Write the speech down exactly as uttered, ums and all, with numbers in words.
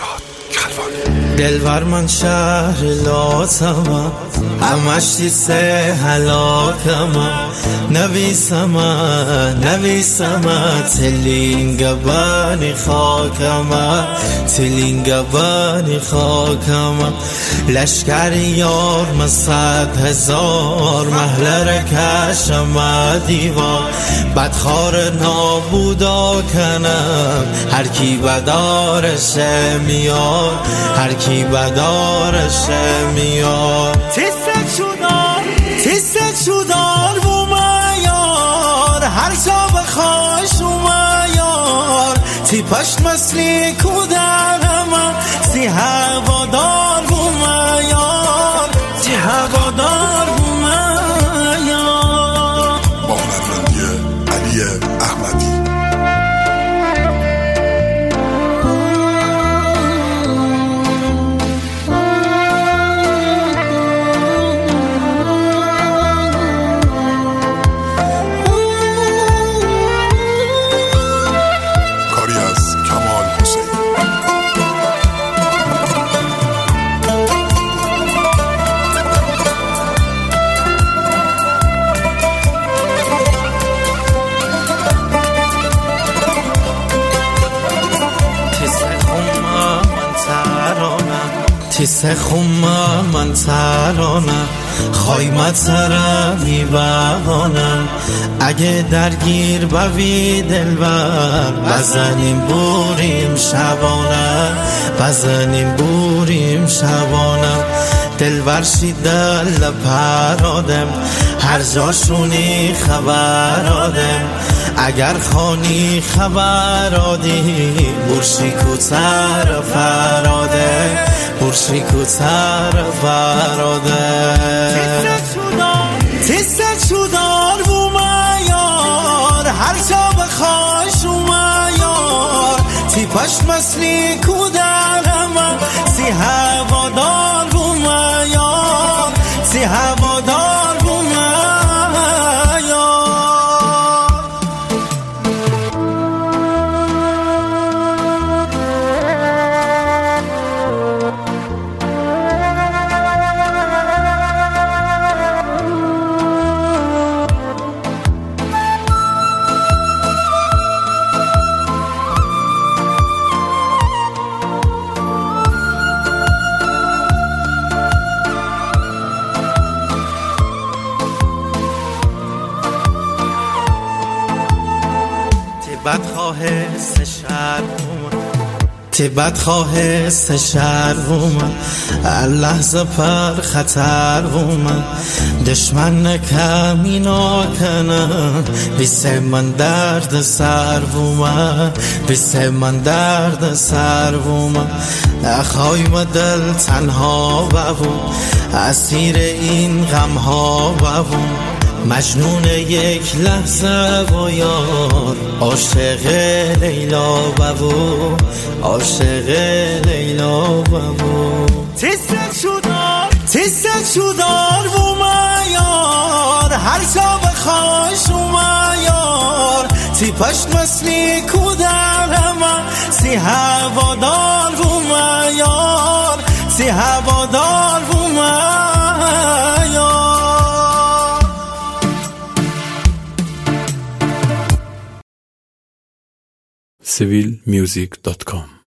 فرشاد کلوانی. دلبر من شهر لاتمم، همش تیسه هلاکمم. نویسمه نویسمه تلینگبانی خاکمه، تلینگبانی خاکمه. لشکر یار من صد هزار، محلر کشم دیوار. بدخار نابودا کنم، هر کی بدارشه میاد، هر کی بدارشه میاد. تیسه شدار تیسه شدار بومه یار، هر جا بخواش اومه یار. تی پشت مسلی کودرمه، سی هوادار بومه یار، تی هوادار بومه یار. با هنرمندی علی احمدی. تیسه خمه من ترانم، خایمت سرم میبانم. اگه درگیر بوی دلبر، بزنیم بوریم شبانه، بزنیم بوریم شبانه. دلبر شیدل پرادم، هر جاشونی خبر آدم. اگر خانی خبر آدی، برشی کوتر فراده، برشی کوتر فراده. تیسه شدار تیسه شدار بومه یار، هر جا بخواش اومه یار. تی پشت مسلی کودرمه، سی هوادار بومه یار، سی هوادار بومه یار. بدخواه سشر تی بدخواه سشر اومد، لحظه پر خطر اومد. دشمن کمینا کنه، بیسه من درد سر اومد، بیسه من درد سر اومد. نخوایم دل تنها ببون، اسیر این غم ها ببون. مجنون یک لحظه و یار، عاشق لیلا ببو، عاشق لیلا ببو. تیسه شدار تیسه شدار بومه یار، هر جا بخواش اومه یار. تی پشت مسلی کودرمه، سی هوادار بومه یار، سی هوادار بومه یار. سیویل میوزیک دات کام